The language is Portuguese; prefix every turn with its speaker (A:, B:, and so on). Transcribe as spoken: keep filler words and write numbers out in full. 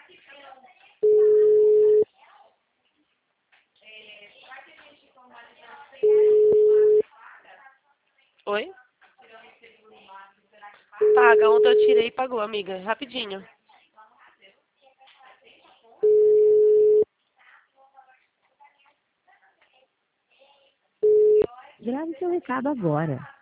A: Oi? Paga. Ontem eu tirei e pagou, amiga. Rapidinho.
B: Grave seu recado agora.